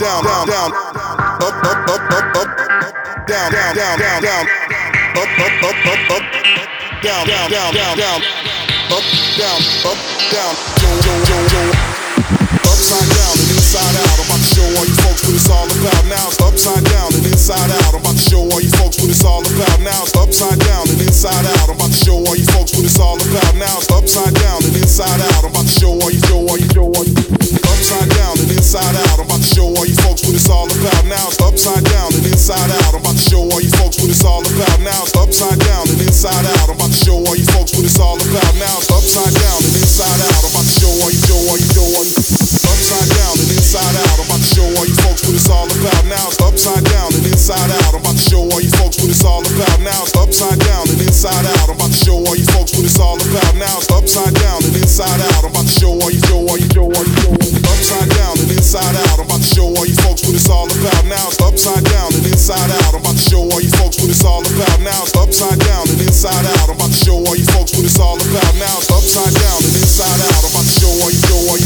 down, down, down, up, up, up, up, up, down, down, down, down, down, up, up, up, up, up, down, down, down, down, down, up, down, yo, yo, yo, yo, upside down and inside out. I'm about to show all you folks what it's all about now. It's upside down and inside out. I'm about to show all you folks what it's all about now. It's upside down and inside out. I'm about to show all you folks what it's all about now. It's upside down and inside out. I'm about to show all you, upside down and inside out. I'm about to show all you folks what it's all about now. It's upside down and inside out. I'm about to show all you folks what it's all about now. It's upside down and inside out. I'm about to show all you folks what it's all about now. It's upside down and inside out. I'm about to show all you, upside down and inside out. I'm about to show all you folks what it's all about now. It's upside down and inside out. I'm about to show all you folks what it's all about now. It's upside down and inside out. I'm about to show all you folks what it's all about now. It's upside down and inside out. I'm about to show all you, upside down and inside out. I'm about to show all you folks what it's all about now. It's upside down and inside out. I'm about to show all you folks what it's all about now. It's upside down and inside out. I'm about to show all you folks what it's all about now. It's upside down and inside out. I'm about to show all you,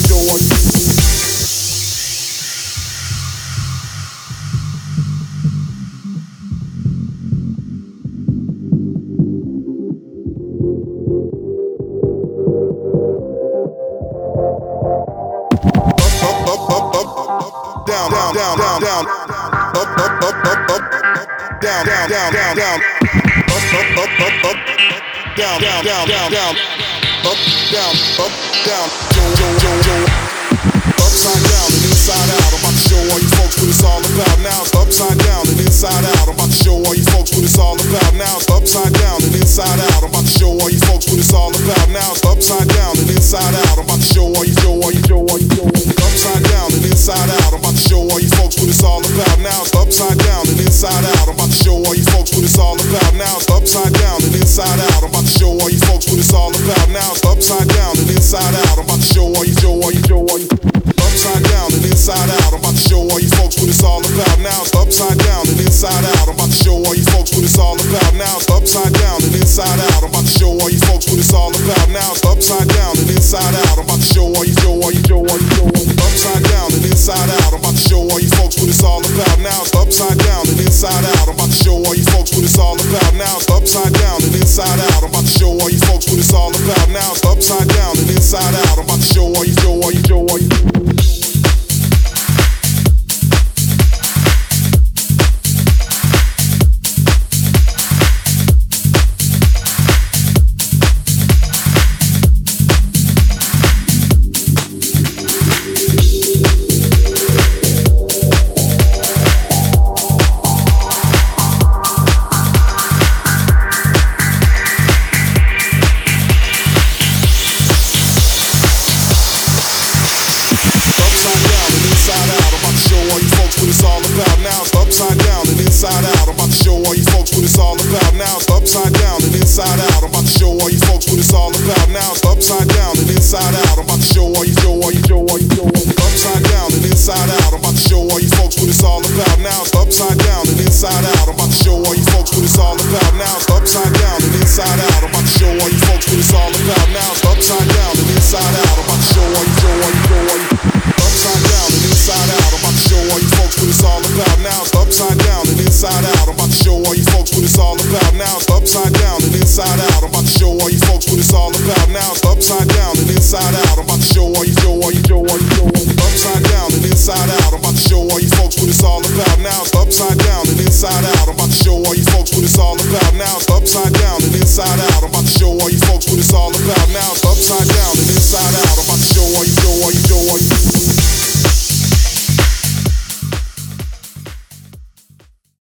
down, down, down, down, down, up, up, up, up, up, down, down, down, down, down, up, up, up, up, up, down, down, down, down, down, up, down, yo, yo, yo, yo, upside down and inside out. I'm about to show all you folks what it's all about now. It's upside down and inside out. I'm about to show all you folks what it's all about now. It's upside down and inside out. I'm about to show all you folks what it's all about now. It's upside down and inside out. I'm about to show all you, upside down and inside out. I'm about to show all you folks what it's all about now. It's upside down and inside out. I'm about to show all you folks what it's all about now. It's upside down and inside out. I'm about to show all you folks what it's all about now. It's upside down and inside out. I'm about to show all you, upside down and inside out. I'm about to show all you folks what it's all about now. It's upside down and inside out. I'm about to show all you folks what it's all about now. It's upside down and inside out. I'm about to show all you folks what it's all about now. It's upside down and inside out. I'm about to show all you, upside down and inside out. I'm about to show all you folks what it's all about now. It's upside down and inside out. I'm about to show all you folks what it's all about now. It's upside down and inside out. I'm about to show all you folks what it's all about now. It's upside down and inside out. I'm about to show all you, upside down and inside out. I'm about to show all you folks what it's all about now. It's upside down and inside out. I'm about to show all you folks what it's all about now. It's upside down and inside out. I'm about to show all you, upside down and inside out. I'm about to show all you folks what it's all about now. It's upside down and inside out. I'm about to show all you folks what it's all about now. It's upside down and inside out. I'm about to show all you folks what it's all about now. It's upside down and inside out. I'm about to show all you, upside down and inside out. I'm about to show all you folks what it's all about now. It's upside down and inside out. I'm about to show all you folks what it's all about now. It's upside down and inside out.